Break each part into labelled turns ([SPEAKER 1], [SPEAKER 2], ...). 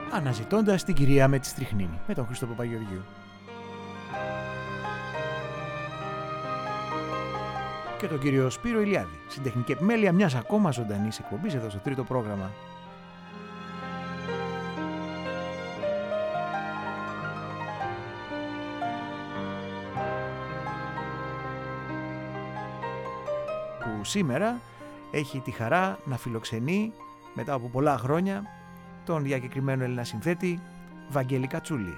[SPEAKER 1] αναζητώντας την κυρία με τη στριχνίνη, με τον Χρήστο Παπαγεωργίου. Και τον κύριο Σπύρο Ηλιάδη, στην τεχνική επιμέλεια μιας ακόμα ζωντανής εκπομπής εδώ στο τρίτο πρόγραμμα. Που σήμερα έχει τη χαρά να φιλοξενεί μετά από πολλά χρόνια τον διακεκριμένο Έλληνα συνθέτη Βαγγέλη Κατσούλη.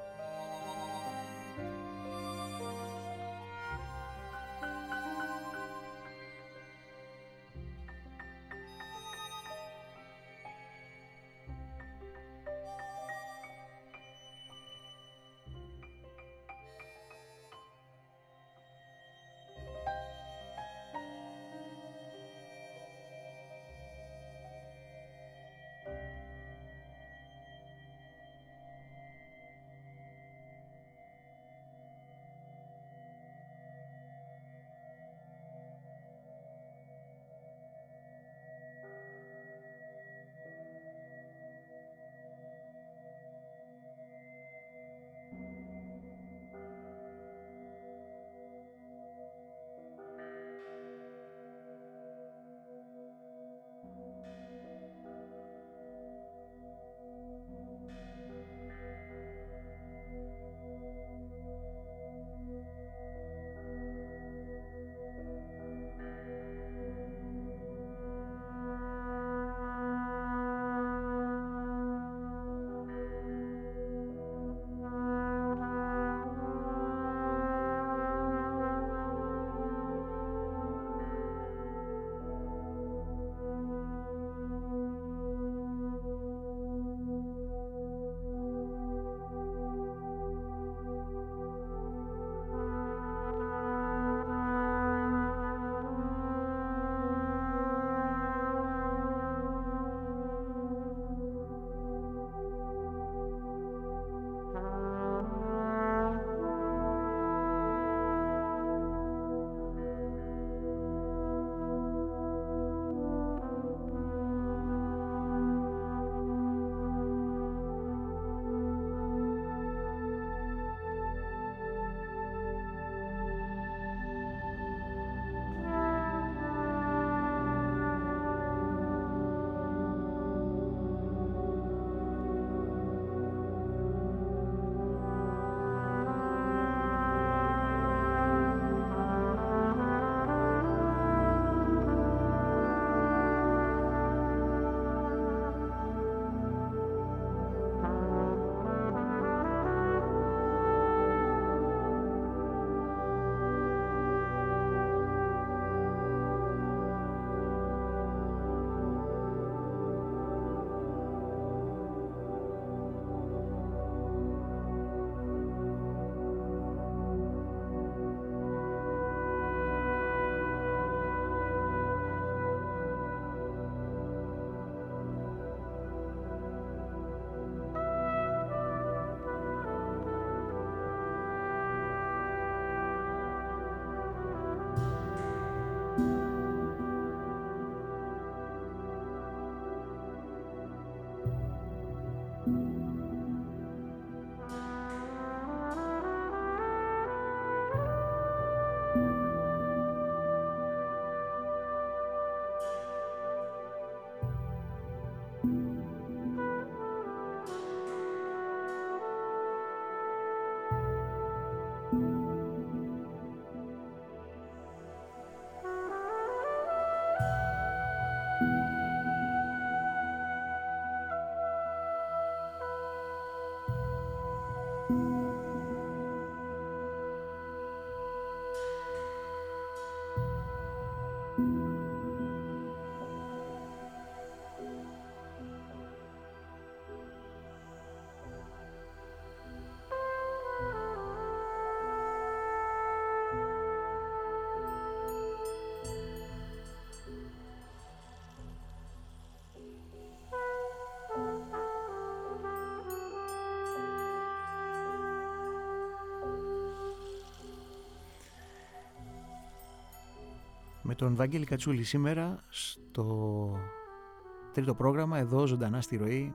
[SPEAKER 1] Με τον Βαγγέλη Κατσούλη σήμερα στο τρίτο πρόγραμμα, εδώ ζωντανά στη ροή,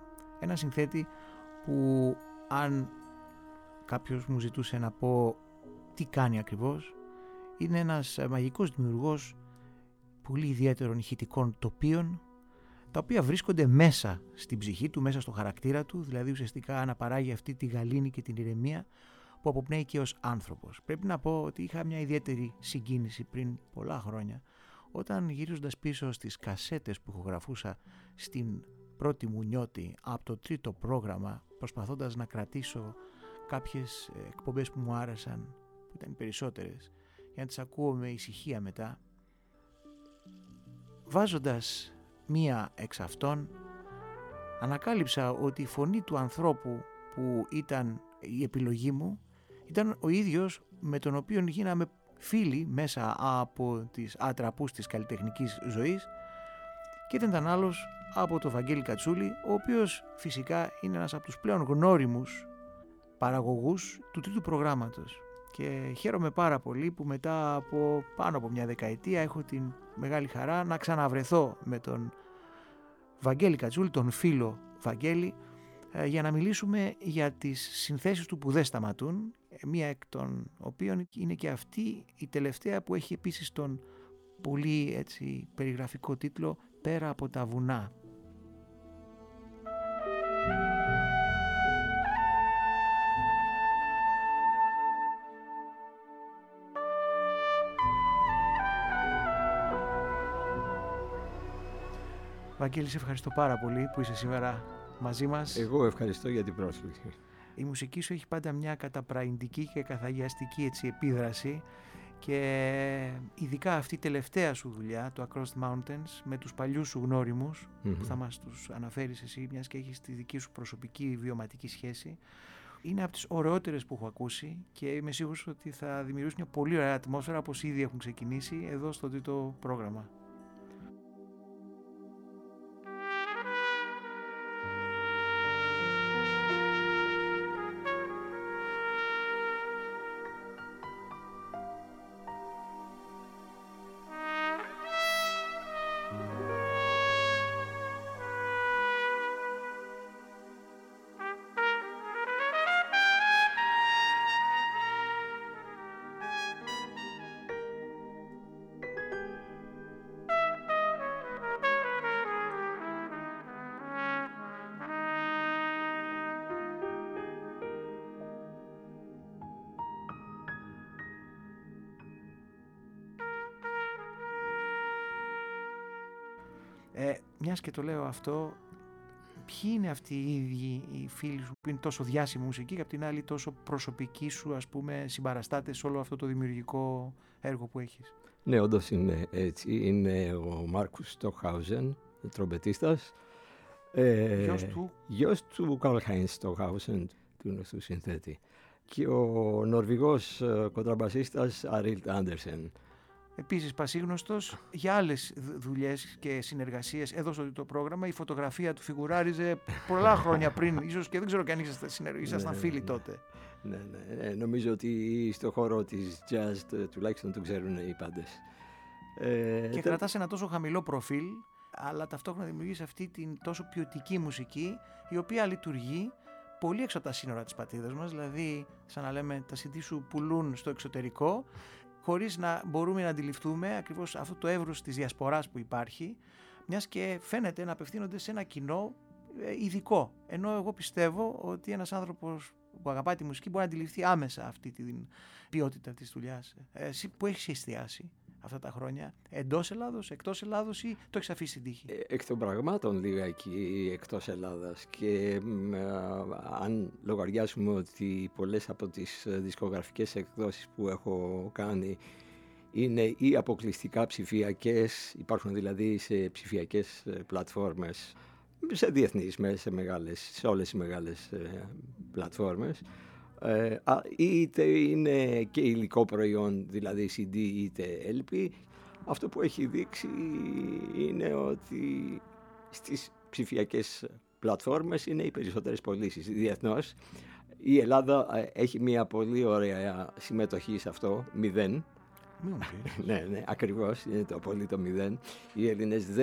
[SPEAKER 1] Ένα συνθέτη που αν κάποιος μου ζητούσε να πω τι κάνει ακριβώς, είναι ένας μαγικός δημιουργός πολύ ιδιαίτερων ηχητικών τοπίων, τα οποία βρίσκονται μέσα στην ψυχή του, μέσα στο χαρακτήρα του, δηλαδή ουσιαστικά αναπαράγει αυτή τη γαλήνη και την ηρεμία που αποπνέει και ως άνθρωπος. Πρέπει να πω ότι είχα μια ιδιαίτερη συγκίνηση πριν πολλά χρόνια, όταν γυρίζοντας πίσω στις κασέτες που ηχογραφούσα στην πρώτη μου νιώτη από το τρίτο πρόγραμμα, προσπαθώντας να κρατήσω κάποιες εκπομπές που μου άρεσαν, που ήταν οι περισσότερες, για να τις ακούω με ησυχία μετά, βάζοντας μία εξ αυτών, ανακάλυψα ότι η φωνή του ανθρώπου που ήταν η επιλογή μου ήταν ο ίδιος με τον οποίο γίναμε φίλοι μέσα από τις ατραπούς της καλλιτεχνικής ζωής, και δεν ήταν άλλος από τον Βαγγέλη Κατσούλη, ο οποίος φυσικά είναι ένας από τους πλέον γνώριμους παραγωγούς του τρίτου προγράμματος. Και χαίρομαι πάρα πολύ που μετά από πάνω από μια δεκαετία έχω την μεγάλη χαρά να ξαναβρεθώ με τον Βαγγέλη Κατσούλη, τον φίλο Βαγγέλη, για να μιλήσουμε για τις συνθέσεις του που δεν σταματούν, μία εκ των οποίων είναι και αυτή η τελευταία που έχει επίσης τον πολύ έτσι περιγραφικό τίτλο «Πέρα από τα βουνά». Βαγγέλη, σε ευχαριστώ πάρα πολύ που είσαι σήμερα μαζί μας.
[SPEAKER 2] Εγώ ευχαριστώ για την πρόσκληση.
[SPEAKER 1] Η μουσική σου έχει πάντα μια καταπραϊντική και καθαγιαστική έτσι επίδραση, και ειδικά αυτή η τελευταία σου δουλειά, το Across the Mountains, με τους παλιούς σου γνώριμους, που θα μας τους αναφέρεις εσύ, μιας και έχεις τη δική σου προσωπική βιωματική σχέση, είναι από τις ωραιότερες που έχω ακούσει, και είμαι σίγουρος ότι θα δημιουργήσουν μια πολύ ωραία ατμόσφαιρα, όπως ήδη έχουν ξεκινήσει εδώ στο τρίτο πρόγραμμα. Μιας και το λέω αυτό, ποιοι είναι αυτοί οι ίδιοι οι φίλοι σου που είναι τόσο διάσημη μουσική και απ' την άλλη τόσο προσωπικοί σου, ας πούμε, συμπαραστάτες σε όλο αυτό το δημιουργικό έργο που έχεις?
[SPEAKER 2] Ναι, όντως είναι έτσι. Είναι ο Μάρκους Στοχάουζεν, τρομπετίστας. Γιος του Καρλ Χάινς Στοχάουζεν, του γνωστού συνθέτη. Και ο Νορβηγός κοντραμπασίστας Αρίλτ Άντερσεν.
[SPEAKER 1] Επίσης πασίγνωστος για άλλες δουλειές και συνεργασίες εδώ στο το πρόγραμμα. Η φωτογραφία του φιγουράριζε πολλά χρόνια πριν, ίσως και δεν ξέρω και αν ήσασταν φίλοι τότε.
[SPEAKER 2] Ναι. Νομίζω ότι στο χώρο της jazz τουλάχιστον το ξέρουν οι πάντες.
[SPEAKER 1] Και κρατάς ένα τόσο χαμηλό προφίλ, αλλά ταυτόχρονα δημιουργείς αυτή την τόσο ποιοτική μουσική, η οποία λειτουργεί πολύ έξω από τα σύνορα της πατρίδας μας. Δηλαδή, σαν να λέμε, τα CD σου πουλούν στο εξωτερικό, χωρίς να μπορούμε να αντιληφθούμε ακριβώς αυτό το εύρος της διασποράς που υπάρχει, μιας και φαίνεται να απευθύνονται σε ένα κοινό ειδικό. Ενώ εγώ πιστεύω ότι ένας άνθρωπος που αγαπάει τη μουσική μπορεί να αντιληφθεί άμεσα αυτή την ποιότητα της δουλειάς. Εσύ που έχεις εστιάσει αυτά τα χρόνια, εντός Ελλάδος, εκτός Ελλάδος, ή το έχεις αφήσει στην τύχη?
[SPEAKER 2] Εκ των πραγμάτων λιγάκι εκτός Ελλάδας, και αν λογαριάσουμε ότι πολλές από τις δισκογραφικές εκδόσεις που έχω κάνει είναι ή αποκλειστικά ψηφιακές, υπάρχουν δηλαδή σε ψηφιακές πλατφόρμες, σε διεθνείς, σε όλες οι μεγάλες πλατφόρμες, είτε είναι και υλικό προϊόν, δηλαδή CD είτε LP. Αυτό που έχει δείξει είναι ότι στις ψηφιακές πλατφόρμες είναι οι περισσότερες πωλήσεις διεθνώς. Η Ελλάδα έχει μια πολύ ωραία συμμετοχή σε αυτό, 0. Ναι, ακριβώς, είναι το απόλυτο 0. Οι Έλληνες δεν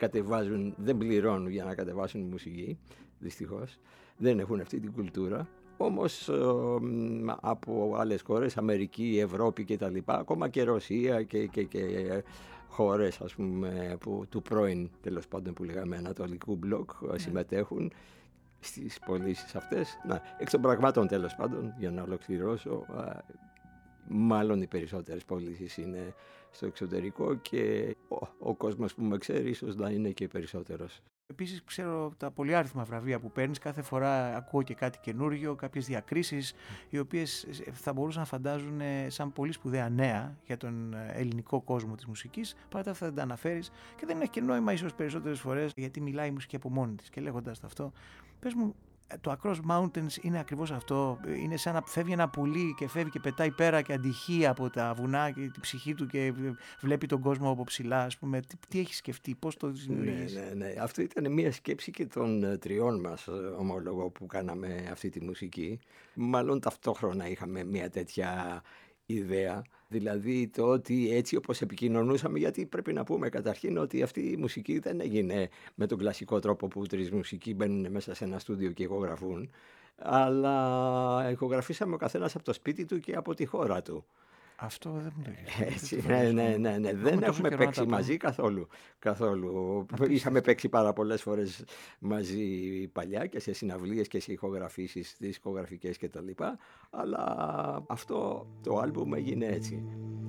[SPEAKER 2] κατεβάζουν, δεν πληρώνουν για να κατεβάσουν μουσική, δυστυχώς. Δεν έχουν αυτή την κουλτούρα. Όμως από άλλες χώρες, Αμερική, Ευρώπη και τα λοιπά, ακόμα και Ρωσία και χώρες, ας πούμε, του πρώην, τέλος πάντων, που λέγαμε Ανατολικού μπλοκ, συμμετέχουν στις πωλήσεις αυτές. Εξ των πραγμάτων, τέλος πάντων, για να ολοκληρώσω, μάλλον οι περισσότερες πωλήσεις είναι στο εξωτερικό και ο κόσμος που με ξέρει ίσως να είναι και περισσότερος.
[SPEAKER 1] Επίσης ξέρω τα πολυάριθμα βραβεία που παίρνεις, κάθε φορά ακούω και κάτι καινούριο, κάποιες διακρίσεις οι οποίες θα μπορούσαν να φαντάζουν σαν πολύ σπουδαία νέα για τον ελληνικό κόσμο της μουσικής, παρά αυτά δεν τα αναφέρεις και δεν έχει και νόημα ίσως περισσότερες φορές, γιατί μιλάει η μουσική από μόνη της. Και λέγοντας το αυτό, πες μου, το Across Mountains είναι ακριβώς αυτό? Είναι σαν να φεύγει ένα πουλί και φεύγει και πετάει πέρα και αντυχεί από τα βουνά και την ψυχή του και βλέπει τον κόσμο από ψηλά, ας πούμε. Τι έχει σκεφτεί, πώς το δημιουργείς?
[SPEAKER 2] Ναι. Αυτό ήταν μια σκέψη και των τριών μας, ομολογώ, που κάναμε αυτή τη μουσική. Μάλλον ταυτόχρονα είχαμε μια τέτοια ιδέα. Δηλαδή το ότι έτσι όπως επικοινωνούσαμε, γιατί πρέπει να πούμε καταρχήν ότι αυτή η μουσική δεν έγινε με τον κλασικό τρόπο που τρεις μουσικοί μπαίνουν μέσα σε ένα στούντιο και ηχογραφούν, αλλά ηχογραφήσαμε ο καθένας από το σπίτι του και από τη χώρα του.
[SPEAKER 1] Αυτό δεν μου
[SPEAKER 2] Ναι. Δεν έχουμε παίξει μαζί καθόλου. Είχαμε παίξει πάρα πολλές φορές μαζί παλιά και σε συναυλίες και σε ηχογραφήσεις δισκογραφικές και τα λοιπά, αλλά αυτό το άλμπουμ έγινε έτσι.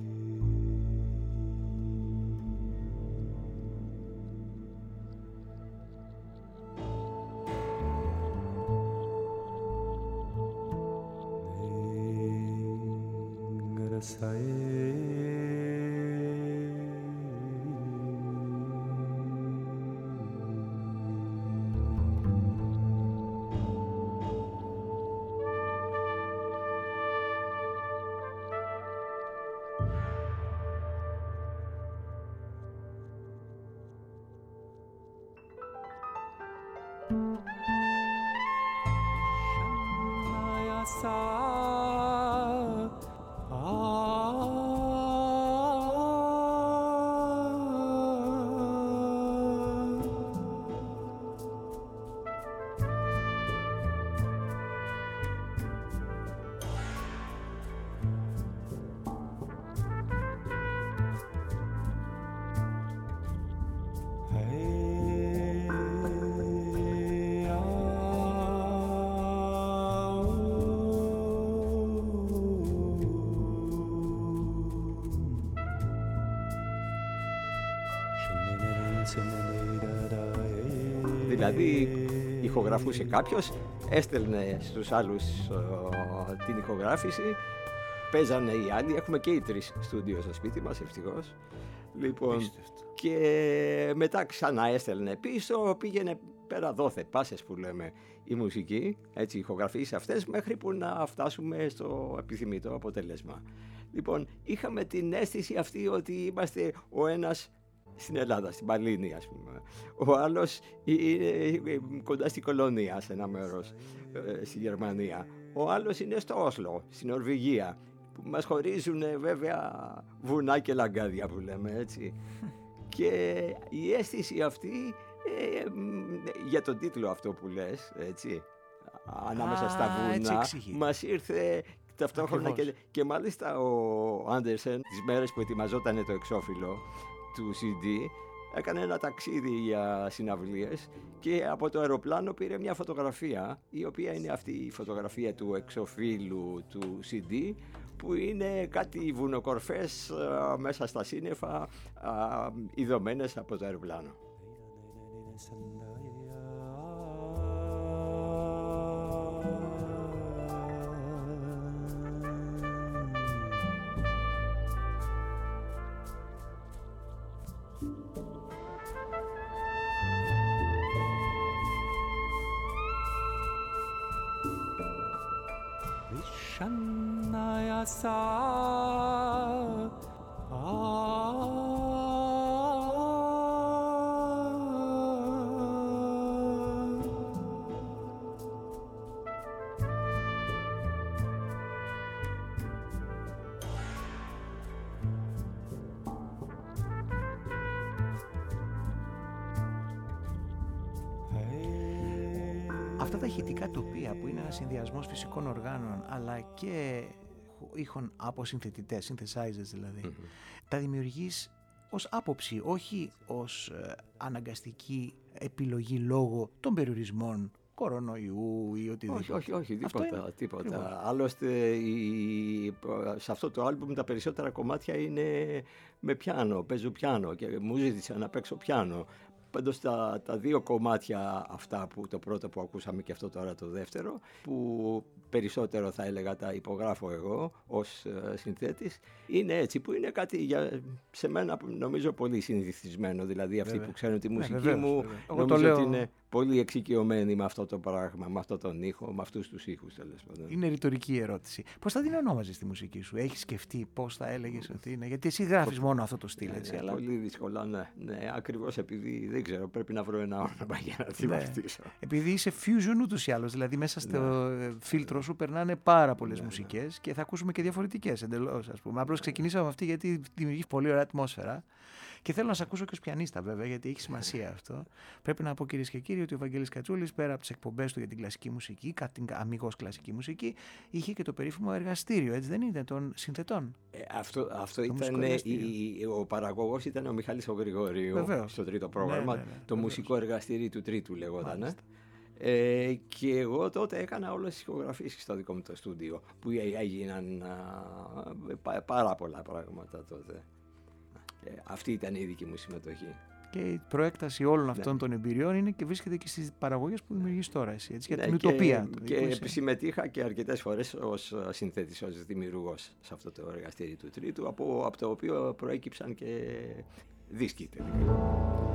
[SPEAKER 2] Δηλαδή ηχογραφούσε κάποιος, έστελνε στους άλλους την ηχογράφηση, παίζανε οι άλλοι, έχουμε και οι τρεις στούντιο στο σπίτι μας ευτυχώς. Λοιπόν, και μετά ξανά έστελνε πίσω, πήγαινε πέρα δόθε, πάσες που λέμε, η μουσική, έτσι, ηχογραφίες αυτές, μέχρι που να φτάσουμε στο επιθυμητό αποτέλεσμα. Λοιπόν, είχαμε την αίσθηση αυτή ότι είμαστε ο ένας στην Ελλάδα, στην Παλίνη, ας πούμε. Ο άλλος είναι κοντά στην Κολονία, σε ένα μέρος, στη Γερμανία. Ο άλλος είναι στο Όσλο, στην Νορβηγία, που μας χωρίζουν βέβαια βουνά και λαγκάδια που λέμε, έτσι. Και η αίσθηση αυτή, για τον τίτλο αυτό που λες, έτσι, ανάμεσα στα βουνά, μας ήρθε ταυτόχρονα και μάλιστα ο Άντερσεν, τις μέρες που ετοιμαζόταν το εξώφυλλο του CD, έκανε ένα ταξίδι για συναυλίες και από το αεροπλάνο πήρε μια φωτογραφία, η οποία είναι αυτή η φωτογραφία του εξωφύλλου του CD, που είναι κάτι βουνοκορφές μέσα στα σύννεφα, ειδωμένες από το αεροπλάνο.
[SPEAKER 1] Αυτά τα ηχητικά τοπία που είναι ένας συνδυασμός φυσικών οργάνων αλλά και ήχων από συνθετητές, synthesizers δηλαδή, τα δημιουργείς ως άποψη, όχι ως αναγκαστική επιλογή λόγω των περιορισμών κορονοϊού ή οτιδήποτε.
[SPEAKER 2] Όχι, τίποτα. Άλλωστε, σε αυτό το άλμπουμ τα περισσότερα κομμάτια είναι με πιάνο, παίζω πιάνο και μου ζήτησε να παίξω πιάνο. Πάντως τα δύο κομμάτια αυτά, που το πρώτο που ακούσαμε και αυτό τώρα το δεύτερο, που περισσότερο θα έλεγα τα υπογράφω εγώ ως συνθέτης, είναι έτσι, που είναι κάτι σε μένα νομίζω πολύ συνηθισμένο. Δηλαδή αυτοί που ξέρουν τη μουσική μου νομίζω ότι είναι πολύ εξοικειωμένοι με αυτό το πράγμα, με αυτόν τον ήχο, με αυτούς τους ήχους τέλος πάντων.
[SPEAKER 1] Είναι ρητορική ερώτηση. Πώς θα την ονόμαζες τη μουσική σου? Έχεις σκεφτεί πώς θα έλεγες ότι είναι? Γιατί εσύ γράφεις μόνο αυτό το στυλ, έτσι.
[SPEAKER 2] Αλλά... Πολύ δύσκολα, ναι. Ακριβώς επειδή δεν ξέρω, πρέπει να βρω ένα όνομα για να τη βαφτίσω.
[SPEAKER 1] Επειδή είσαι fusion ούτως ή άλλως, δηλαδή μέσα στο φίλτρο σου περνάνε πάρα πολλές μουσικές και θα ακούσουμε και διαφορετικές εντελώς, ας πούμε. Απλώς ξεκινήσαμε αυτή γιατί δημιουργεί πολύ ωραία ατμόσφαιρα. Και θέλω να σε ακούσω και ως πιανίστα, βέβαια, γιατί έχει σημασία αυτό. Πρέπει να πω, κυρίες και κύριοι, ότι ο Βαγγέλης Κατσούλης, πέρα από τις εκπομπές του για την κλασική μουσική, την αμιγώς κλασική μουσική, είχε και το περίφημο εργαστήριο, έτσι δεν είναι, των συνθετών.
[SPEAKER 2] Αυτό ήταν. Ο παραγωγός ήταν ο Μιχάλης ο Γρηγόριου στο τρίτο πρόγραμμα. Το μουσικό εργαστήριο του τρίτου λεγόταν. Και εγώ τότε έκανα όλες τις ηχογραφήσεις στο δικό μου το στούντιο, που έγιναν πάρα πολλά πράγματα τότε. Αυτή ήταν η δική μου συμμετοχή.
[SPEAKER 1] Και η προέκταση όλων αυτών των εμπειριών είναι και βρίσκεται και στις παραγωγές που δημιουργείς τώρα εσύ, έτσι, για την ουτοπία.
[SPEAKER 2] Και συμμετείχα και αρκετές φορές ως συνθέτης, ως δημιουργός σε αυτό το εργαστήριο του τρίτου, από το οποίο προέκυψαν και δίσκοι τελικά.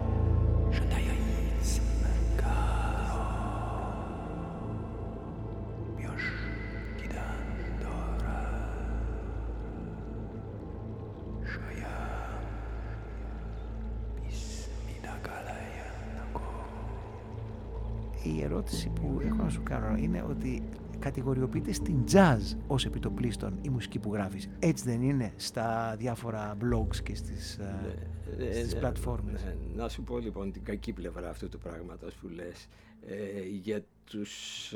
[SPEAKER 1] Η ερώτηση που έχω να σου κάνω είναι ότι κατηγοριοποιείται στην jazz ως επιτοπλίστων η μουσική που γράφεις. Έτσι δεν είναι στα διάφορα blogs και στις πλατφόρμες?
[SPEAKER 2] Να σου πω λοιπόν την κακή πλευρά αυτού του πράγματος που λες. Για τους...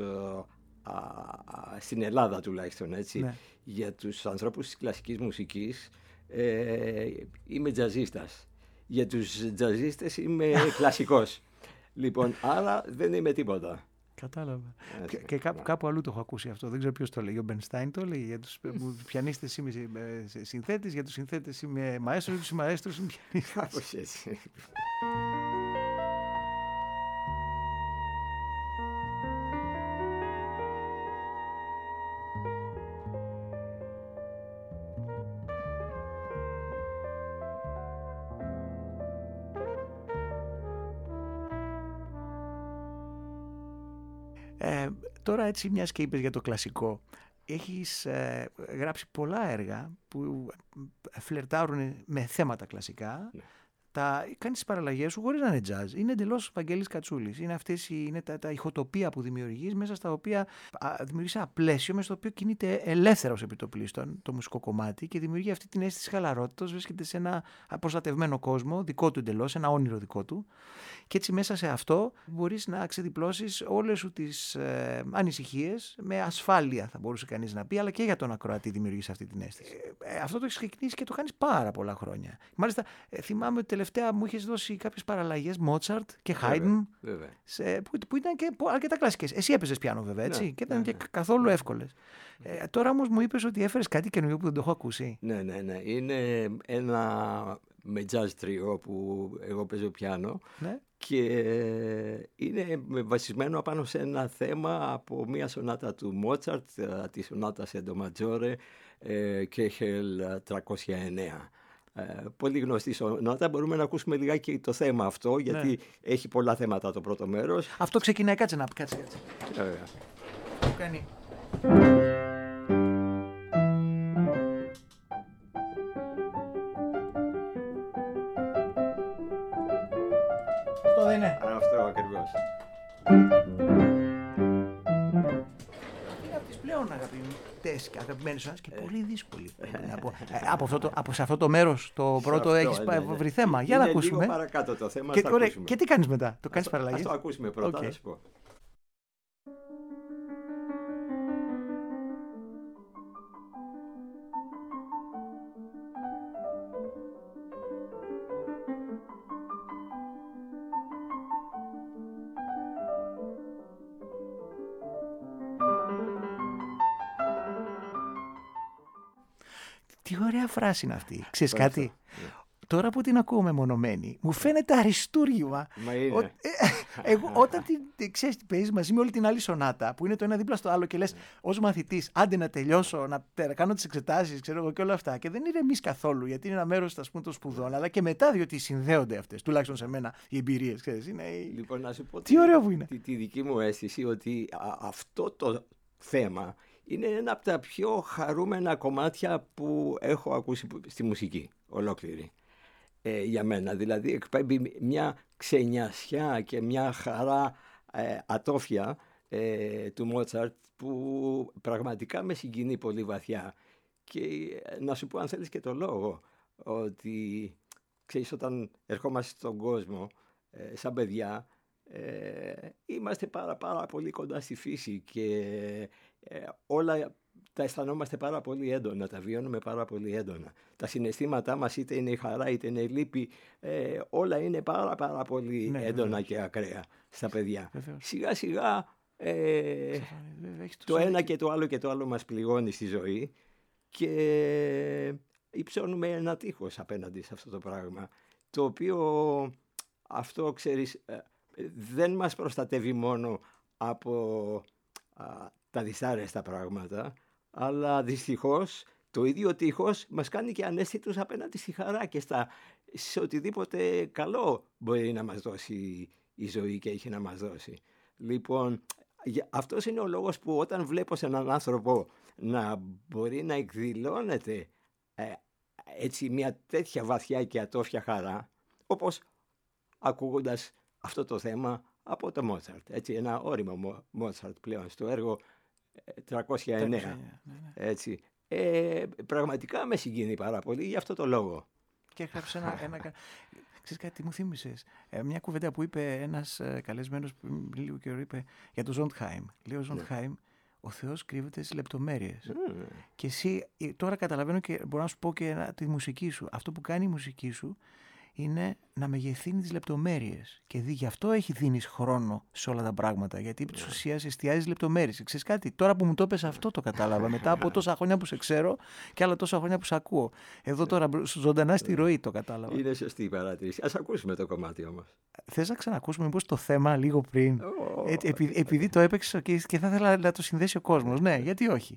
[SPEAKER 2] στην Ελλάδα τουλάχιστον, έτσι, για τους ανθρώπους της κλασικής μουσικής είμαι τζαζίστας. Για τους τζαζίστες είμαι κλασικός. Λοιπόν, άρα δεν είμαι τίποτα.
[SPEAKER 1] Κατάλαβα. Και κάπου αλλού το έχω ακούσει αυτό. Δεν ξέρω ποιος το λέει. Ο Μπενστάιν το λέει. Για τους πιανίστες είμαι συνθέτης, για τους συνθέτες είμαι μαέστρος, για τους μαέστρους είμαι πιανίστες.
[SPEAKER 2] Κάπως έτσι.
[SPEAKER 1] Τώρα έτσι, μιας και είπες για το κλασικό, έχεις γράψει πολλά έργα που φλερτάρουν με θέματα κλασικά. Κάνεις τις παραλλαγές σου χωρίς να είναι jazz. Είναι εντελώς Βαγγέλης Κατσούλης. Είναι τα ηχοτοπία που δημιουργείς, μέσα στα οποία δημιουργείς ένα πλαίσιο μέσα στο οποίο κινείται ελεύθερος επιτοπλίστων το μουσικό κομμάτι και δημιουργεί αυτή την αίσθηση χαλαρότητας. Βρίσκεται σε ένα προστατευμένο κόσμο, δικό του εντελώς, ένα όνειρο δικό του. Και έτσι μέσα σε αυτό μπορείς να ξεδιπλώσεις όλες σου τις ανησυχίες με ασφάλεια, θα μπορούσε κανείς να πει, αλλά και για τον ακροατή δημιουργείς αυτή την αίσθηση. Αυτό το έχεις ξεκινήσει και το κάνεις πάρα πολλά χρόνια. Μάλιστα, θυμάμαι ότι τελευταία μου είχες δώσει κάποιες παραλλαγές, Μότσαρτ και Χάιντν, που ήταν και αρκετά κλασικές. Εσύ έπαιζες πιάνο, βέβαια, έτσι, και ήταν και καθόλου εύκολες. Τώρα όμως μου είπες ότι έφερες κάτι καινούριο που δεν το έχω ακούσει.
[SPEAKER 2] Ναι. Είναι ένα με jazz trio που εγώ παίζω πιάνο. Ναι. Και είναι βασισμένο απάνω σε ένα θέμα από μια σονάτα του Μότσαρτ, τη σονάτα σε ντο ματζόρε, Κέχελ 309. Πολύ γνωστή σονάτα. Μπορούμε να ακούσουμε λιγάκι το θέμα αυτό, γιατί έχει πολλά θέματα το πρώτο μέρος.
[SPEAKER 1] Αυτό ξεκινάει, κάτσε.
[SPEAKER 2] Ωραία.
[SPEAKER 1] Το κάνει. Αυτό δεν είναι?
[SPEAKER 2] Αυτό ακριβώς.
[SPEAKER 1] Είναι από τις πλέον αγαπημένες σονάτες και πολύ δύσκολη. Σε αυτό το μέρος το πρώτο έχεις βρει θέμα. Για να ακούσουμε.
[SPEAKER 2] Είναι λίγο παρακάτω το θέμα.
[SPEAKER 1] Και τι κάνεις μετά? Το κάνεις παραλλαγές?
[SPEAKER 2] Ας το ακούσουμε πρώτα, να σου πω.
[SPEAKER 1] Τι ωραία φράση είναι αυτή. Ξέρεις
[SPEAKER 2] Ευχαριστώ.
[SPEAKER 1] κάτι. Τώρα που την ακούω μεμονωμένη, μου φαίνεται αριστούργημα.
[SPEAKER 2] Μα είναι.
[SPEAKER 1] Εγώ όταν ξέρεις, παίζεις μαζί με όλη την άλλη σονάτα, που είναι το ένα δίπλα στο άλλο και λες ως μαθητής, άντε να τελειώσω, να κάνω τις εξετάσεις, ξέρω εγώ και όλα αυτά. Και δεν ηρεμείς καθόλου, γιατί είναι ένα μέρος των σπουδών, αλλά και μετά, διότι συνδέονται αυτές, τουλάχιστον σε μένα, οι εμπειρίες. Ξέρεις,
[SPEAKER 2] Λοιπόν, να σου πω
[SPEAKER 1] τι ωραίο που είναι.
[SPEAKER 2] Τη δική μου αίσθηση ότι αυτό το θέμα είναι ένα από τα πιο χαρούμενα κομμάτια που έχω ακούσει στη μουσική ολόκληρη. Για μένα, δηλαδή εκπέμπει μια ξενιασιά και μια χαρά ατόφια του Μότσαρτ που πραγματικά με συγκινεί πολύ βαθιά. Και να σου πω, αν θέλεις, και το λόγο, ότι ξέρεις, όταν ερχόμαστε στον κόσμο σαν παιδιά, είμαστε πάρα πολύ κοντά στη φύση και όλα τα αισθανόμαστε πάρα πολύ έντονα, τα βιώνουμε πάρα πολύ έντονα. Τα συναισθήματά μας, είτε είναι η χαρά είτε είναι η λύπη, όλα είναι πάρα πολύ έντονα, βεβαίως, και ακραία στα παιδιά. Βεβαίως. Σιγά σιγά το ένα και το άλλο μας πληγώνει στη ζωή και υψώνουμε ένα τείχος απέναντι σε αυτό το πράγμα, το οποίο αυτό, ξέρεις, δεν μας προστατεύει μόνο από τα δυσάρεστα πράγματα, αλλά δυστυχώς το ίδιο τείχος μας κάνει και αναίσθητους απέναντι στη χαρά και σε οτιδήποτε καλό μπορεί να μας δώσει η ζωή και έχει να μας δώσει. Λοιπόν, αυτός είναι ο λόγος που όταν βλέπω σε έναν άνθρωπο να μπορεί να εκδηλώνεται έτσι μια τέτοια βαθιά και ατόφια χαρά, όπως ακούγοντας αυτό το θέμα από το Μότσαρτ. Έτσι, ένα όριμο Μότσαρτ πλέον στο έργο 309. Ναι. Έτσι. Πραγματικά με συγκινεί πάρα πολύ για αυτό το λόγο.
[SPEAKER 1] Και έγραψε ξέρεις κάτι, μου θύμισες. Μια κουβέντα που είπε ένας καλεσμένος λίγο καιρό, είπε για τον Ζόντχαιμ. Λέει ο Ζόντχαιμ, ο Θεός κρύβεται στις λεπτομέρειες. Και εσύ τώρα καταλαβαίνω και μπορώ να σου πω και τη μουσική σου. Αυτό που κάνει η μουσική σου είναι να μεγεθύνει τις λεπτομέρειες. Και γι' αυτό δίνεις χρόνο σε όλα τα πράγματα. Γιατί επί της ουσίας εστιάζεις λεπτομέρειες. Ξέρεις κάτι, τώρα που μου το έπες αυτό το κατάλαβα. Μετά από τόσα χρόνια που σε ξέρω και άλλα τόσα χρόνια που σε ακούω. Εδώ τώρα ζωντανά στη ροή το κατάλαβα.
[SPEAKER 2] Είναι σωστή η παρατήρηση. Ας ακούσουμε το κομμάτι όμως.
[SPEAKER 1] Θες να ξανακούσουμε μήπως το θέμα λίγο πριν? Επειδή το έπαιξες και θα ήθελα να το συνδέσει ο κόσμος. Ναι, γιατί όχι.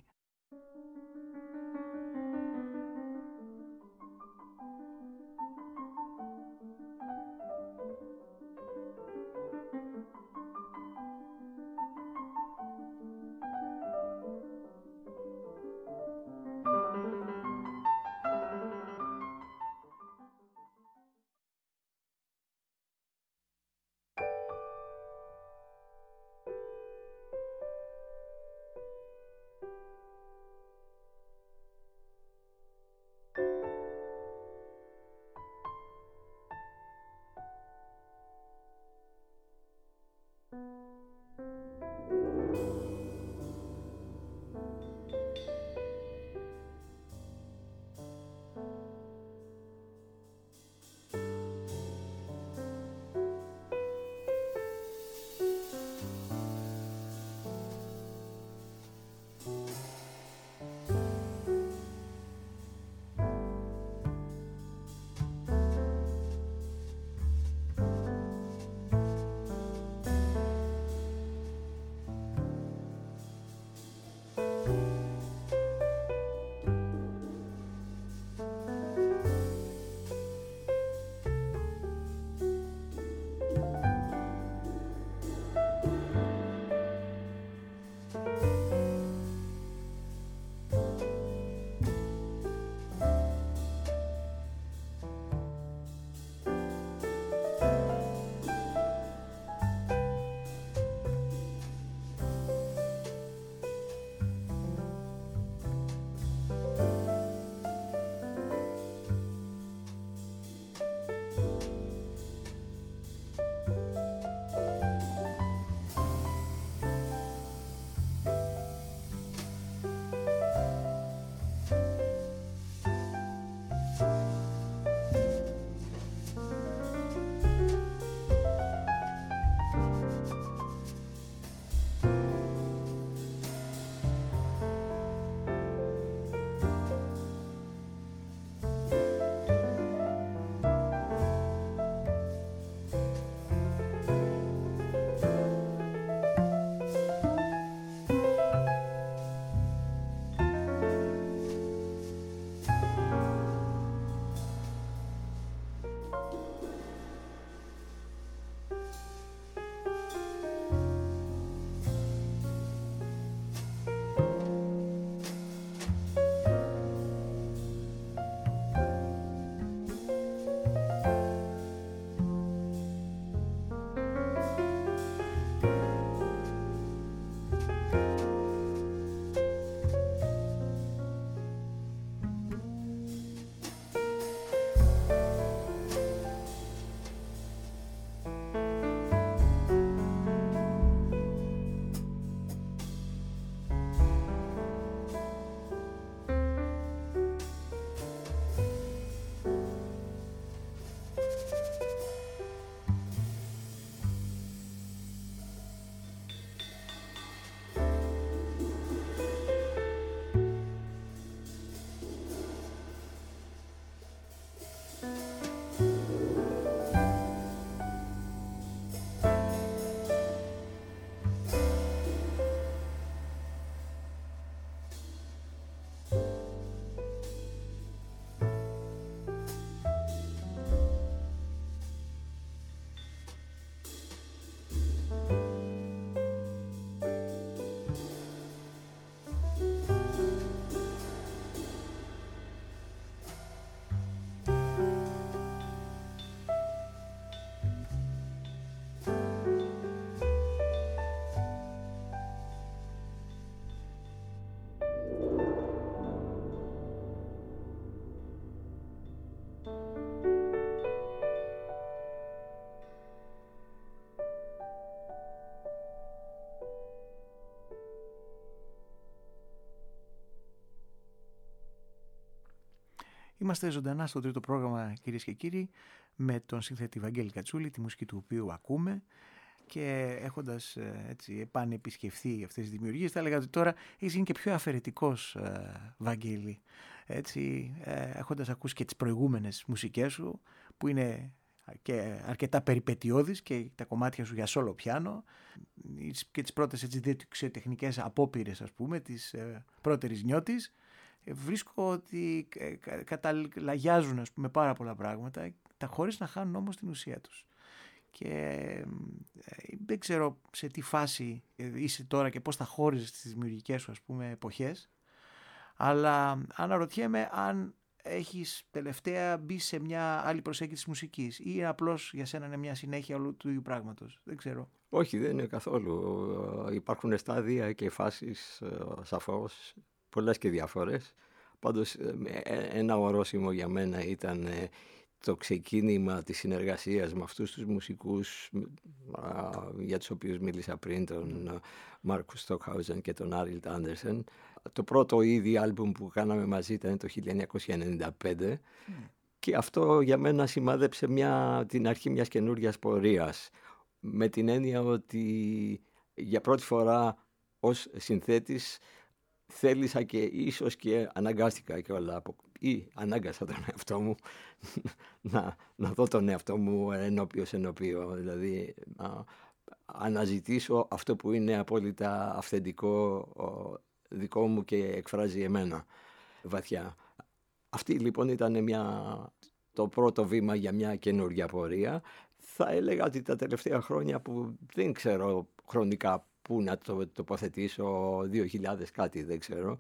[SPEAKER 1] Είμαστε ζωντανά στο τρίτο πρόγραμμα, κυρίες και κύριοι, με τον συνθέτη Βαγγέλη Κατσούλη, τη μουσική του οποίου ακούμε, και έχοντας έτσι επανεπισκεφθεί αυτές τις δημιουργίες, θα έλεγα ότι τώρα έχεις γίνει και πιο αφαιρετικός, Βαγγέλη, έτσι, έχοντας ακούσει και τις προηγούμενες μουσικές σου, που είναι και αρκετά περιπετειώδεις, και τα κομμάτια σου για σόλο πιάνο και τις πρώτες έτσι δεξιοτεχνικές απόπειρες, ας πούμε, της πρώτερης νιώτης. Βρίσκω ότι καταλαγιάζουν, ας πούμε, πάρα πολλά πράγματα, χωρίς να χάνουν όμως την ουσία τους. Και δεν ξέρω σε τι φάση είσαι τώρα και πώς θα χώριζες τις δημιουργικές σου, ας πούμε, εποχές, αλλά αναρωτιέμαι αν έχεις τελευταία μπει σε μια άλλη προσέγγιση της μουσικής ή απλώς για σένα είναι μια συνέχεια όλου του ίδιου πράγματος. Δεν ξέρω.
[SPEAKER 2] Όχι, δεν είναι καθόλου. Υπάρχουν στάδια και φάσεις, σαφώς, πολλές και διάφορες. Πάντως ένα ορόσημο για μένα ήταν το ξεκίνημα της συνεργασίας με αυτούς τους μουσικούς για τους οποίους μίλησα πριν, τον Μάρκους Στοκχάουζεν και τον Άριlt Άντερσεν. Το πρώτο ήδη άλμπουμ που κάναμε μαζί ήταν το 1995 και αυτό για μένα σημάδεψε την αρχή μιας καινούριας πορείας, με την έννοια ότι για πρώτη φορά ως συνθέτης θέλησα και ίσως και αναγκάστηκα και όλα ή ανάγκασα τον εαυτό μου να δω τον εαυτό μου ενώπιο, δηλαδή να αναζητήσω αυτό που είναι απόλυτα αυθεντικό, δικό μου και εκφράζει εμένα βαθιά. Αυτή λοιπόν ήταν το πρώτο βήμα για μια καινούργια πορεία. Θα έλεγα ότι τα τελευταία χρόνια που δεν ξέρω χρονικά πού να το τοποθετήσω, 2000 κάτι δεν ξέρω,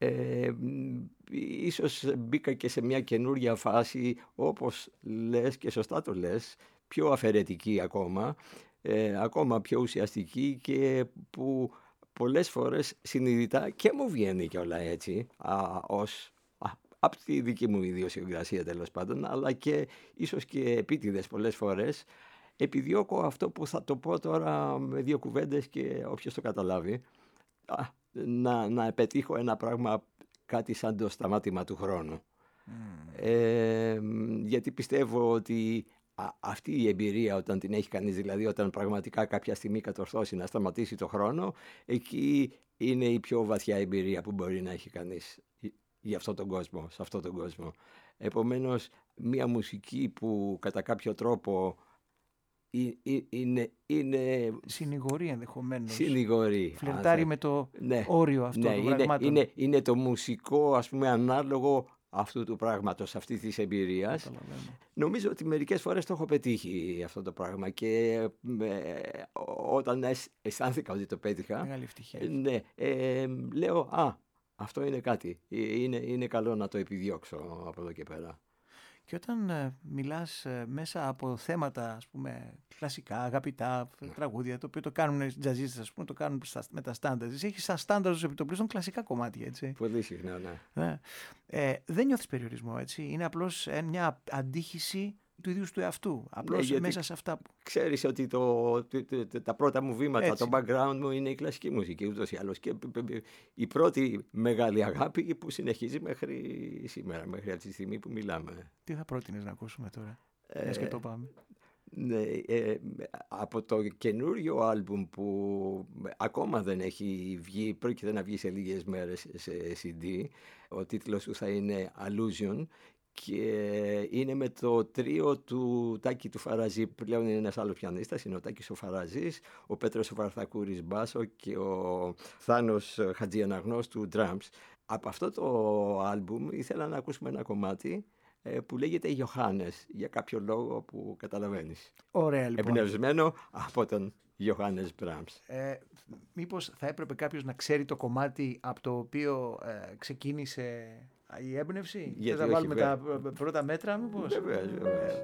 [SPEAKER 2] ίσως μπήκα και σε μια καινούργια φάση, όπως λες και σωστά το λες, πιο αφαιρετική ακόμα πιο ουσιαστική, και που πολλές φορές συνειδητά και μου βγαίνει κιόλα έτσι, από τη δική μου ιδιοσυγκρασία τέλος πάντων, αλλά και ίσως και επίτηδες πολλές φορές, επιδιώκω αυτό που θα το πω τώρα με δύο κουβέντες και όποιος το καταλάβει, να πετύχω ένα πράγμα, κάτι σαν το σταμάτημα του χρόνου. Γιατί πιστεύω ότι αυτή η εμπειρία, όταν την έχει κανείς, δηλαδή όταν πραγματικά κάποια στιγμή κατορθώσει να σταματήσει το χρόνο, εκεί είναι η πιο βαθιά εμπειρία που μπορεί να έχει κανείς για αυτόν τον κόσμο, σε αυτόν τον κόσμο. Επομένως, μια μουσική που κατά κάποιο τρόπο είναι
[SPEAKER 1] συνηγορεί ενδεχομένως.
[SPEAKER 2] Συνηγορεί.
[SPEAKER 1] Φλερτάρει με το όριο αυτό των πραγμάτων.
[SPEAKER 2] Είναι το μουσικό, ας πούμε, ανάλογο αυτού του πράγματος, αυτή της εμπειρίας. Νομίζω ότι μερικές φορές το έχω πετύχει αυτό το πράγμα, και όταν αισθάνθηκα ότι το πέτυχα,
[SPEAKER 1] μεγάλη ευτυχία.
[SPEAKER 2] λέω αυτό είναι κάτι, είναι καλό να το επιδιώξω από εδώ και πέρα.
[SPEAKER 1] Και όταν μιλάς μέσα από θέματα, ας πούμε, κλασικά, αγαπητά, τραγούδια, το οποίο το κάνουν τζαζίστες, ας πούμε, το κάνουν με τα στάνταρds. Έχεις σαν στάνταρds τους επιτοπλίστων κλασικά κομμάτια, έτσι.
[SPEAKER 2] Πολύ συχνά, ναι.
[SPEAKER 1] Δεν νιώθεις περιορισμό, έτσι. Είναι απλώς μια αντίχηση του ίδιου του εαυτού. Απλώς μέσα σε αυτά.
[SPEAKER 2] Ξέρεις ότι τα πρώτα μου βήματα, έτσι, το background μου είναι η κλασική μουσική, ούτως ή άλλως. Και η πρώτη μεγάλη αγάπη που συνεχίζει μέχρι σήμερα, μέχρι αυτή τη στιγμή που μιλάμε.
[SPEAKER 1] Τι θα πρότεινες να ακούσουμε τώρα, μιας και το πάμε?
[SPEAKER 2] Ναι, από το καινούριο άλμπουμ που ακόμα δεν έχει βγει, πρόκειται να βγει σε λίγες μέρες σε CD, ο τίτλος του θα είναι Allusion, και είναι με το τρίο του Τάκη του Φαραζή. Πλέον είναι ένας άλλος πιανίστας, είναι ο Τάκης ο Φαραζής, ο Πέτρος ο Βαρθακούρης μπάσο και ο Θάνος Χατζιαναγνός του drums. Από αυτό το άλμπουμ ήθελα να ακούσουμε ένα κομμάτι που λέγεται Ιωάννης, για κάποιο λόγο που καταλαβαίνεις.
[SPEAKER 1] Ωραία, λοιπόν.
[SPEAKER 2] Εμπνευσμένο από τον Ιωάννης Μπράμς.
[SPEAKER 1] Μήπως θα έπρεπε κάποιος να ξέρει το κομμάτι από το οποίο ξεκίνησε η έμπνευση?
[SPEAKER 2] Γιατί
[SPEAKER 1] θα βάλουμε τα πρώτα μέτρα, μήπως?
[SPEAKER 2] Βεβαίως.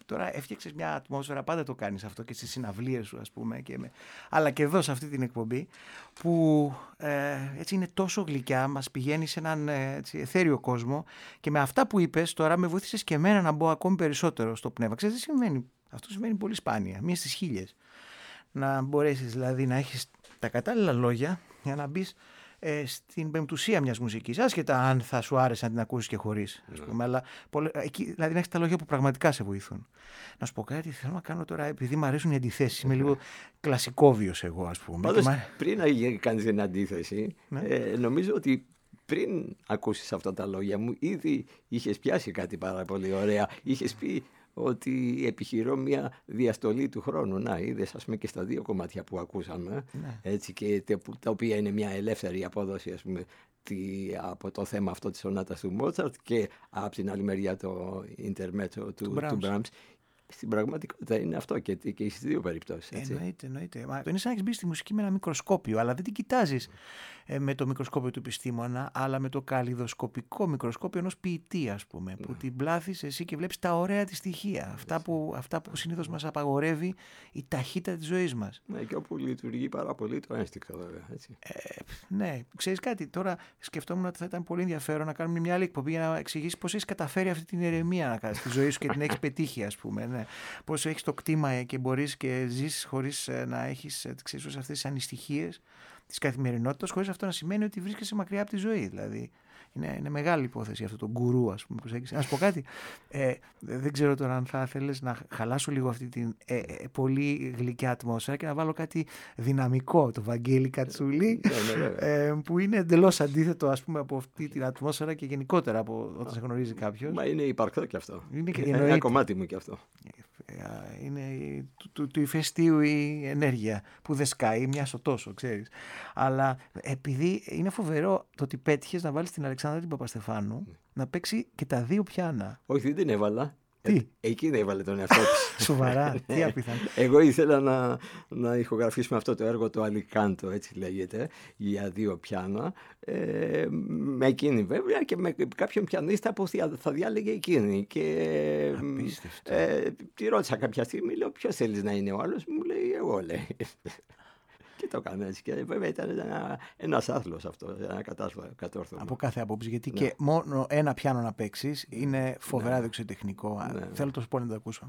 [SPEAKER 1] τώρα έφτιαξες μια ατμόσφαιρα, πάντα το κάνεις αυτό και στις συναυλίες σου, ας πούμε, αλλά και εδώ σε αυτή την εκπομπή, που έτσι είναι τόσο γλυκιά, μας πηγαίνει σε έναν έτσι, εθέριο κόσμο, και με αυτά που είπες τώρα με βοήθησες και εμένα να μπω ακόμη περισσότερο στο πνεύμα. Ξέρεις, αυτό συμβαίνει πολύ σπάνια, μία στις 1000. Να μπορέσεις δηλαδή να έχεις τα κατάλληλα λόγια για να μπεις στην πεμπτουσία μιας μουσικής, άσχετα αν θα σου άρεσε να την ακούσεις και χωρίς, ας πούμε, αλλά εκεί, δηλαδή να έχεις τα λόγια που πραγματικά σε βοηθούν. Να σου πω κάτι, θέλω να κάνω τώρα, επειδή μου αρέσουν οι αντιθέσεις, είμαι λίγο κλασικόβιος εγώ, ας πούμε.
[SPEAKER 2] Πάντως, πριν να κάνεις την αντίθεση, νομίζω ότι πριν ακούσεις αυτά τα λόγια μου, ήδη είχες πιάσει κάτι πάρα πολύ ωραία. Είχες πει ότι επιχειρώ μια διαστολή του χρόνου. Να, είδες, ας πούμε, και στα δύο κομμάτια που ακούσαμε, έτσι, και τα οποία είναι μια ελεύθερη απόδοση, ας πούμε, από το θέμα αυτό της σονάτας του Μότσαρτ και από την άλλη μεριά το Ιντερμέτσο του Brahms. Στην πραγματικότητα είναι αυτό και στις δύο περιπτώσεις.
[SPEAKER 1] Εννοείται. Το είναι σαν να έχεις μπει στη μουσική με ένα μικροσκόπιο, αλλά δεν την κοιτάζεις με το μικροσκόπιο του επιστήμονα, αλλά με το καλλιδοσκοπικό μικροσκόπιο ενός ποιητή, ας πούμε, που την πλάθεις εσύ και βλέπεις τα ωραία της στοιχεία. Αυτά που συνήθως μας απαγορεύει η ταχύτητα της ζωής μας.
[SPEAKER 2] Ναι, και όπου λειτουργεί πάρα πολύ το ένστικτο, βέβαια. Έτσι.
[SPEAKER 1] Ναι, ξέρεις κάτι, τώρα σκεφτόμουν ότι θα ήταν πολύ ενδιαφέρον να κάνουμε μια άλλη εκπομπή για να εξηγήσεις πώς έχεις καταφέρει αυτή την ηρεμία στη ζωή σου και την έχεις πετύχει, ας πούμε. Ναι. Πώς έχεις το κτήμα και μπορείς και ζεις χωρίς να έχεις αυτές τις ανησυχίες της καθημερινότητας, χωρίς αυτό να σημαίνει ότι βρίσκεσαι μακριά από τη ζωή. Δηλαδή, είναι μεγάλη υπόθεση αυτό το γκουρού, ας πούμε. Να σου πω κάτι. Δεν ξέρω τώρα αν θα θέλεις να χαλάσω λίγο αυτή την πολύ γλυκιά ατμόσφαιρα και να βάλω κάτι δυναμικό, το Βαγγέλη Κατσούλη, που είναι εντελώς αντίθετο, ας πούμε, από αυτή την ατμόσφαιρα και γενικότερα από όταν σε γνωρίζει κάποιος.
[SPEAKER 2] Μα είναι υπαρκτό κι αυτό. Είναι ένα κομμάτι μου κι αυτό.
[SPEAKER 1] Είναι του ηφαιστείου η ενέργεια που δεν σκάει, μια στο τόσο, ξέρεις. Αλλά επειδή είναι φοβερό το ότι πέτυχες να βάλεις την Αλεξάνδρα την Παπαστεφάνου να παίξει και τα δύο πιάνα.
[SPEAKER 2] Όχι, δεν την έβαλα.
[SPEAKER 1] Τι?
[SPEAKER 2] Εκείνη έβαλε τον εαυτό της.
[SPEAKER 1] Σοβαρά, τι απίθανο.
[SPEAKER 2] Εγώ ήθελα να ηχογραφήσουμε αυτό το έργο, το Αλικάντο, έτσι λέγεται, για δύο πιάνα. Με εκείνη βέβαια και με κάποιον πιανίστα που θα διάλεγε εκείνη. Και τη ρώτησα κάποια στιγμή, λέω, ποιος θέλεις να είναι, ο άλλος μου λέει, εγώ, λέει. Και το έκανα έτσι. Και βέβαια ήταν ένας άθλος αυτό, ένα κατόρθωμα.
[SPEAKER 1] Από κάθε άποψη. Γιατί και μόνο ένα πιάνο να παίξεις είναι φοβερά δεξιοτεχνικό. Θέλω τόσο πολύ να το ακούσω.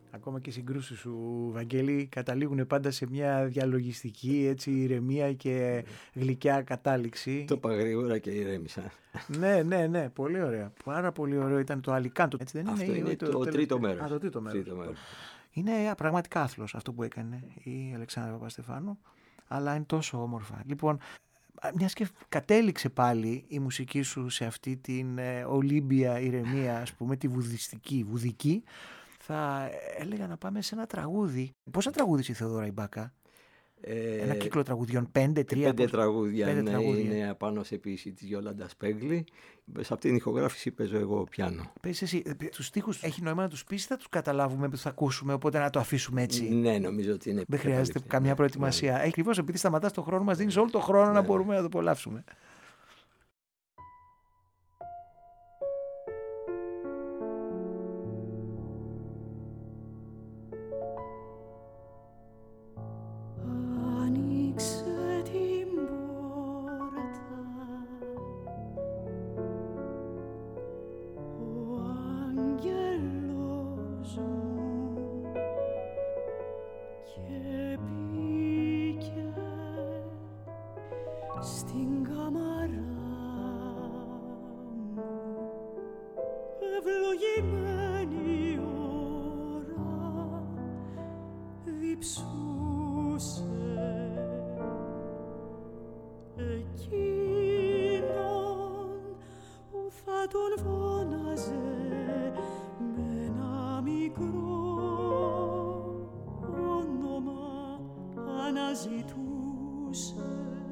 [SPEAKER 1] Ακόμα και οι συγκρούσεις σου, Βαγγέλη, καταλήγουν πάντα σε μια διαλογιστική, έτσι, ηρεμία και γλυκιά κατάληξη.
[SPEAKER 2] Το είπα γρήγορα και ηρέμησα.
[SPEAKER 1] Ναι, πολύ ωραία. Πάρα πολύ ωραίο ήταν το Αλικάντο. Έτσι δεν
[SPEAKER 2] Αυτό είναι το τρίτο μέρος.
[SPEAKER 1] Το τρίτο μέρος. Είναι πραγματικά άθλος αυτό που έκανε η Αλεξάνδρα Παπαστεφάνου, αλλά είναι τόσο όμορφα. Λοιπόν, μιας και κατέληξε πάλι η μουσική σου σε αυτή την Ολύμπια ηρεμία, ας πούμε, τη βουδική, θα έλεγα να πάμε σε ένα τραγούδι. Πόσα τραγούδησε η Θεοδώρα η Μπάκα? Ένα κύκλο τραγουδιών, 5
[SPEAKER 2] τραγούδια. Είναι απάνω σε ποίηση της Γιόλαντα Πέγκλη. Σε αυτήν την ηχογράφηση παίζω εγώ πιάνο.
[SPEAKER 1] Πες εσύ, τους στίχους έχει νόημα να τους πεις, θα τους καταλάβουμε που θα ακούσουμε, οπότε να το αφήσουμε έτσι?
[SPEAKER 2] Ναι, νομίζω ότι είναι.
[SPEAKER 1] Δεν χρειάζεται καμιά προετοιμασία. Ακριβώς επειδή σταματάς το χρόνο, μας δίνεις όλο το χρόνο να μπορούμε να το απολαύσουμε.
[SPEAKER 3] Στην καμαρά μου ευλογημένη ώρα διψούσε εκείνον που θα τον φώναζε με ένα μικρό όνομα αναζητούσε.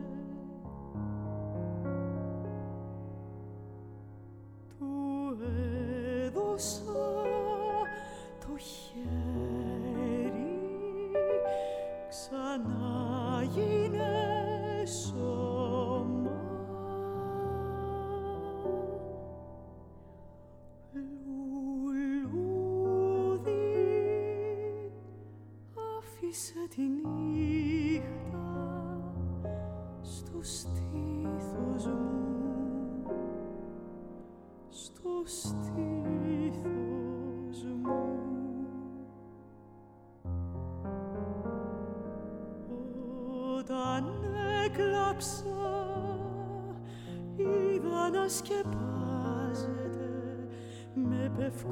[SPEAKER 3] Το χέρι ξανά γίνε σώμα, λουλούδι άφησε τη νύχτα στο στήθος μου, στο στήθος μου. Όταν έκλαψα είδα να σκεπάζεται με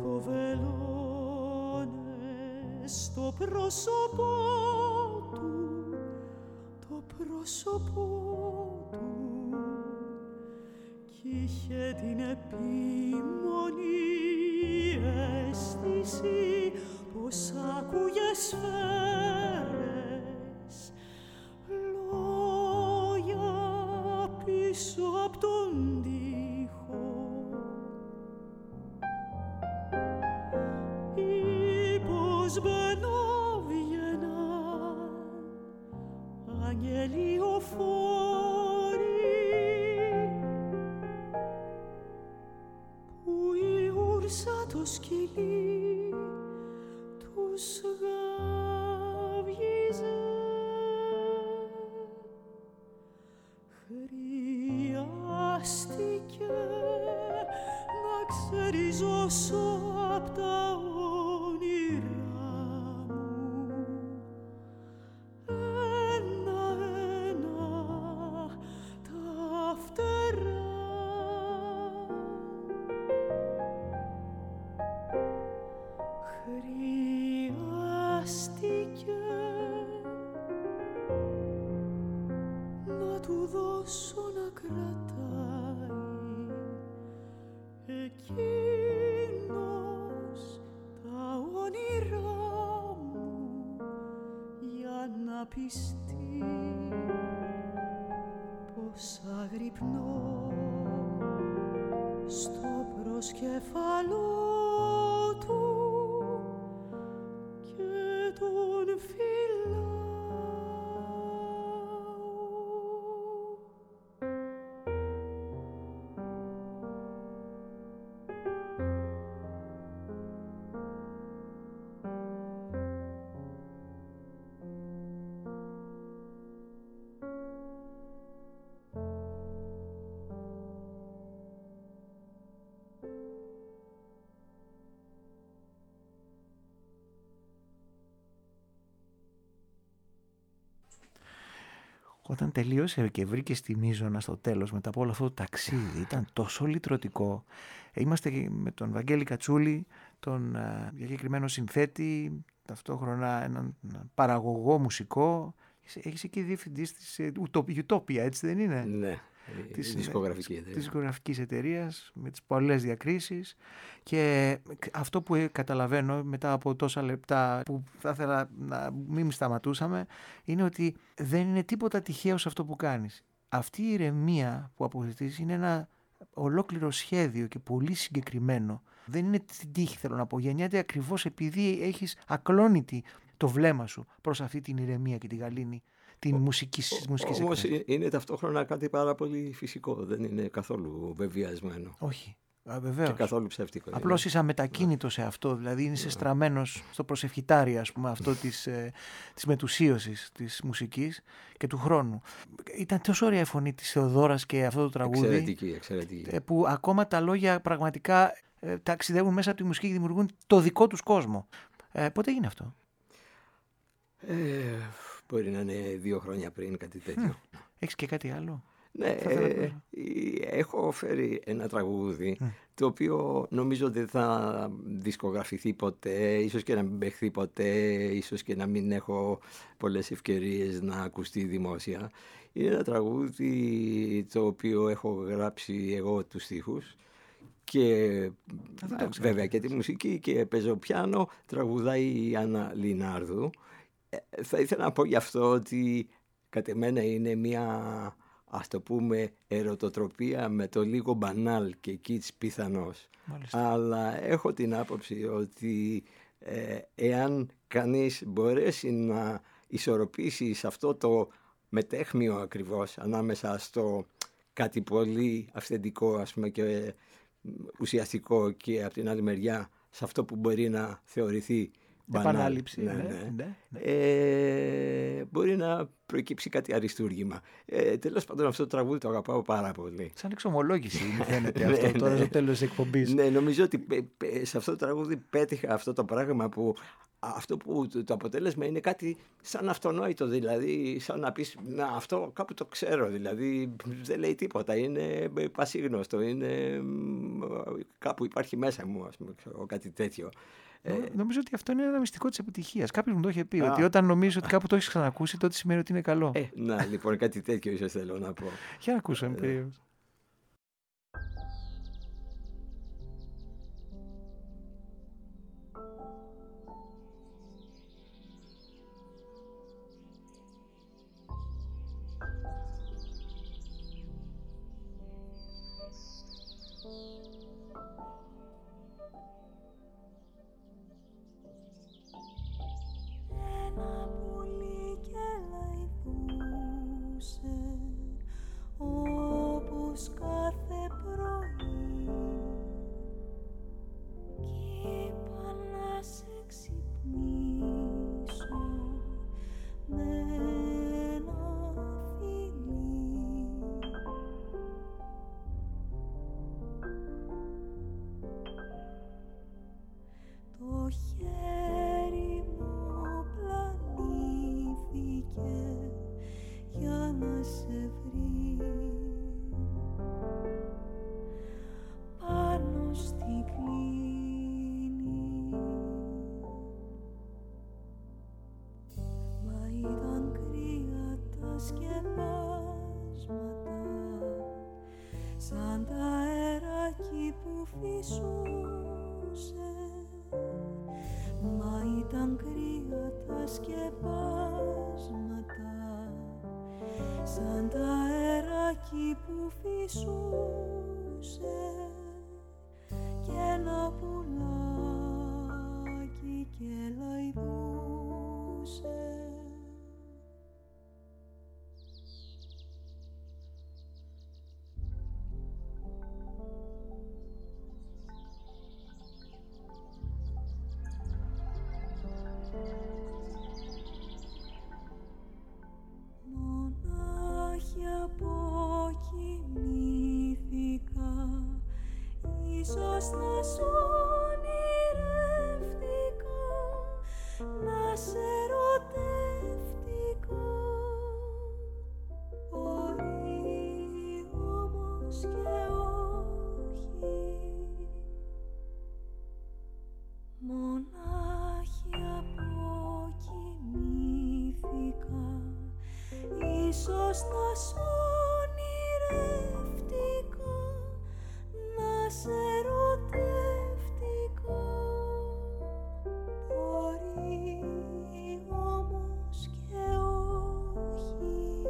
[SPEAKER 3] πευκοβελώνες στο πρόσωπό του, το πρόσωπό του, κι είχε την επίμονη αίσθηση πως άκουγε σφαίρες, λόγια πίσω απ' τον τοίχο. Ή πως μπαινόβγαιναν αγγελιοφόροι που η ούρσα το σκυλί τους γάβγιζε. Χρειάστηκε να ξεριζώσω απ' τα όνειρά μου ένα-ένα τα φτερά. Χρειάστηκε να του δώσω να κρατάει εκείνος τα όνειρά μου για να πιστεί πως αγρυπνώ στο προσκεφαλό του και τον φυλάω.
[SPEAKER 1] Όταν τελείωσε και βρήκε τη Μίζωνα στο τέλος, μετά από όλο αυτό το ταξίδι, ήταν τόσο λυτρωτικό. Είμαστε με τον Βαγγέλη Κατσούλη, τον διακεκριμένο συνθέτη, ταυτόχρονα έναν παραγωγό μουσικό. Έχεις εκεί διευθυντής της Utopia, έτσι δεν είναι?
[SPEAKER 2] Ναι, της
[SPEAKER 1] δισκογραφικής εταιρείας, με τις πολλές διακρίσεις. Και αυτό που καταλαβαίνω μετά από τόσα λεπτά που θα ήθελα να μην σταματούσαμε, είναι ότι δεν είναι τίποτα τυχαίο σε αυτό που κάνεις. Αυτή η ηρεμία που αποκτήσεις είναι ένα ολόκληρο σχέδιο και πολύ συγκεκριμένο. Δεν είναι την τύχη, θέλω να πω. Γεννιέται ακριβώς επειδή έχεις ακλόνητη το βλέμμα σου προς αυτή την ηρεμία και τη γαλήνη, την μουσική εκφράση.
[SPEAKER 2] Όμως είναι ταυτόχρονα κάτι πάρα πολύ φυσικό. Δεν είναι καθόλου βεβαιασμένο.
[SPEAKER 1] Όχι. Βεβαίως.
[SPEAKER 2] Και καθόλου ψεύτικο.
[SPEAKER 1] Απλώς είσαι αμετακίνητος σε αυτό. Δηλαδή είσαι στραμμένος στο προσευχητάρι, ας πούμε, αυτό της μετουσίωσης της μουσικής και του χρόνου. Ήταν τόσο ωραία η φωνή της Θεοδόρας και αυτό το τραγούδι.
[SPEAKER 2] Εξαιρετική.
[SPEAKER 1] Που ακόμα τα λόγια πραγματικά ταξιδεύουν μέσα από τη μουσική και δημιουργούν το δικό τους κόσμο. Πότε έγινε αυτό?
[SPEAKER 2] Μπορεί να είναι 2 χρόνια πριν, κάτι τέτοιο.
[SPEAKER 1] Έχεις και κάτι άλλο?
[SPEAKER 2] Ναι, έχω φέρει ένα τραγούδι το οποίο νομίζω ότι θα δισκογραφηθεί ποτέ, ίσως και να μην παιχθεί ποτέ, ίσως και να μην έχω πολλές ευκαιρίες να ακουστεί δημόσια. Είναι ένα τραγούδι το οποίο έχω γράψει εγώ τους στίχους και βέβαια και τη μουσική, και παίζω πιάνο, τραγουδάει η Άννα Λινάρδου. Θα ήθελα να πω γι' αυτό ότι κατ' εμένα είναι μια, ας το πούμε, ερωτοτροπία με το λίγο μπανάλ και κιτς πιθανώς. Μάλιστα. Αλλά έχω την άποψη ότι εάν κανείς μπορέσει να ισορροπήσει σε αυτό το μετέχμιο ακριβώς ανάμεσα στο κάτι πολύ αυθεντικό, ας πούμε, και ουσιαστικό, και από την άλλη μεριά σε αυτό που μπορεί να θεωρηθεί
[SPEAKER 1] επανάληψη.
[SPEAKER 2] Μπορεί να προκύψει κάτι αριστούργημα. Τέλος πάντων, αυτό το τραγούδι το αγαπάω πάρα πολύ.
[SPEAKER 1] Σαν εξομολόγηση μου φαίνεται αυτό τώρα στο τέλος της εκπομπής.
[SPEAKER 2] Ναι, νομίζω ότι σε αυτό το τραγούδι πέτυχα αυτό το πράγμα που αυτό που το αποτέλεσμα είναι κάτι σαν αυτονόητο, δηλαδή σαν να πεις να, αυτό κάπου το ξέρω, δηλαδή δεν λέει τίποτα, είναι πασίγνωστο, είναι κάπου υπάρχει μέσα μου, ας πούμε, κάτι τέτοιο.
[SPEAKER 1] Νομίζω ότι αυτό είναι ένα μυστικό της επιτυχίας. Κάποιος μου το είχε πει, ότι όταν νομίζεις ότι κάπου το έχεις ξανακούσει, τότε σημαίνει ότι είναι καλό.
[SPEAKER 2] Να, λοιπόν, κάτι τέτοιο ίσως θέλω να πω.
[SPEAKER 1] Για να ακούσω, περίεργος.
[SPEAKER 3] Όπως κάθε πρωί κι είπα να σε ξυπνήσω με ένα φιλί. Το χέρι μου πλανήθηκε για να σε βρει πάνω στη κλίνη. Μα ήταν κρύα τα σκεπάσματα, σαν τα αεράκι που φυσούσε. Μα ήταν κρύα τα σκεπάσματα, σαν τα αεράκι που φυσούσε, και ένα πουλάκι και λαϊδούσε. Αποκοιμήθηκα, ίσως να σ' ονειρεύτηκα, να σε ερωτεύτηκα, ίσως να σ' ονειρεύτηκα, να σε ερωτεύτηκα. Μπορεί όμως και όχι.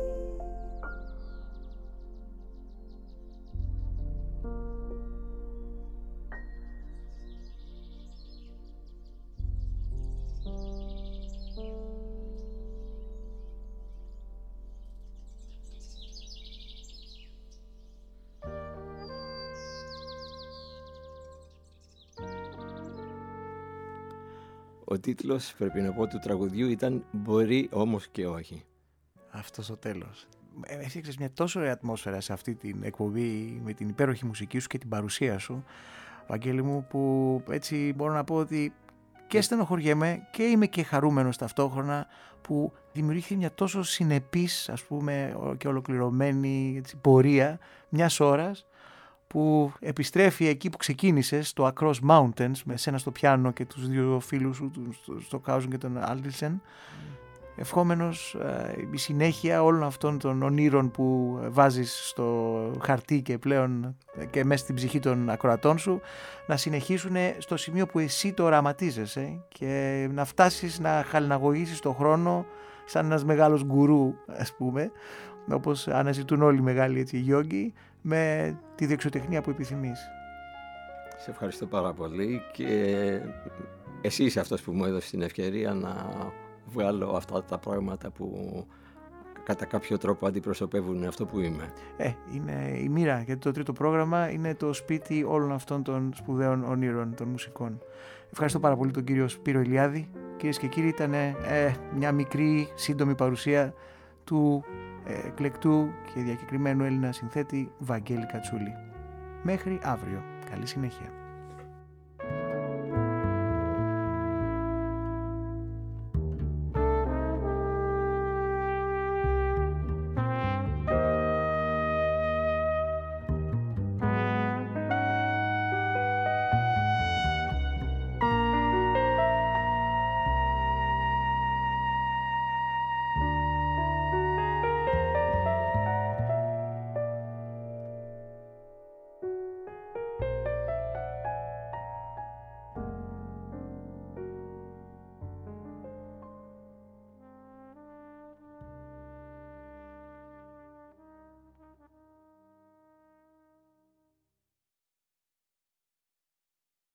[SPEAKER 2] Ο τίτλος, πρέπει να πω, του τραγουδιού ήταν «Μπορεί όμως και όχι».
[SPEAKER 1] Αυτός ο τέλος. Έφτιαξες μια τόσο ωραία ατμόσφαιρα σε αυτή την εκπομπή με την υπέροχη μουσική σου και την παρουσία σου, Βαγγέλη μου, που έτσι μπορώ να πω ότι και στενοχωριέμαι και είμαι και χαρούμενος ταυτόχρονα που δημιουργήθηκε μια τόσο συνεπής, ας πούμε, και ολοκληρωμένη έτσι, πορεία μιας ώρας που επιστρέφει εκεί που ξεκίνησες, στο Across Mountains, με σένα στο πιάνο και τους δύο φίλους σου, στο Κάουζεν και τον Άλτισεν, ευχόμενος η συνέχεια όλων αυτών των ονείρων που βάζεις στο χαρτί και πλέον και μέσα στην ψυχή των ακροατών σου να συνεχίσουν στο σημείο που εσύ το οραματίζεσαι και να φτάσεις να χαλιναγωγήσεις τον χρόνο σαν ένας μεγάλος γκουρού, ας πούμε, όπως αναζητούν όλοι οι μεγάλοι έτσι, γιόγκοι, με τη δεξιοτεχνία που επιθυμείς.
[SPEAKER 2] Σε ευχαριστώ πάρα πολύ και εσύ είσαι αυτός που μου έδωσε την ευκαιρία να βγάλω αυτά τα πράγματα που κατά κάποιο τρόπο αντιπροσωπεύουν αυτό που είμαι.
[SPEAKER 1] Είναι η μοίρα, γιατί το τρίτο πρόγραμμα είναι το σπίτι όλων αυτών των σπουδαίων ονείρων των μουσικών. Ευχαριστώ πάρα πολύ τον κύριο Σπύρο Ηλιάδη. Κυρίες και κύριοι, ήταν μια μικρή σύντομη παρουσία του εκλεκτού και διακεκριμένου Έλληνα συνθέτη Βαγγέλη Κατσούλη. Μέχρι αύριο. Καλή συνέχεια.